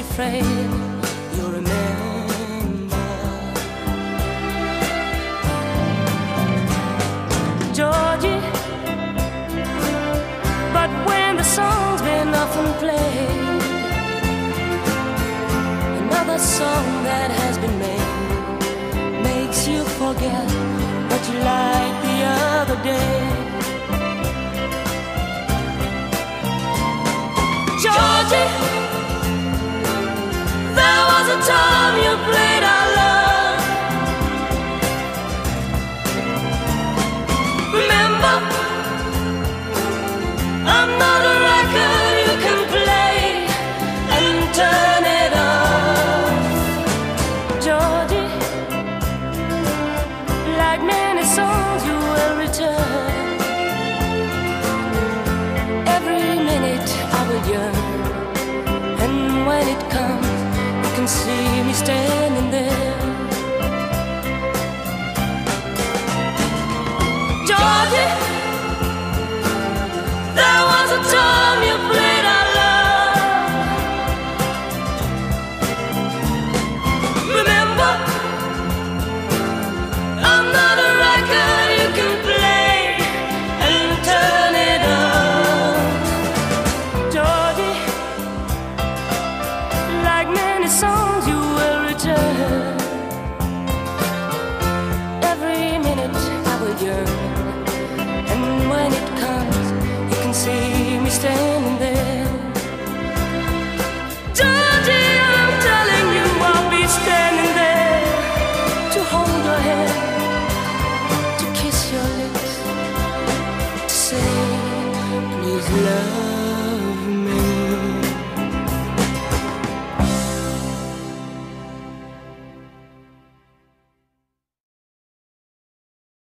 afraid you'll remember. Georgie, but when the song's been often played, another song that has been made makes you forget what you liked the other day. Georgie, there was a time you played our love. Remember, I'm not a record you can play and turn it off. Georgie, like many songs you will return. Every minute I will yearn, and when it comes you can see me standing there. Georgie,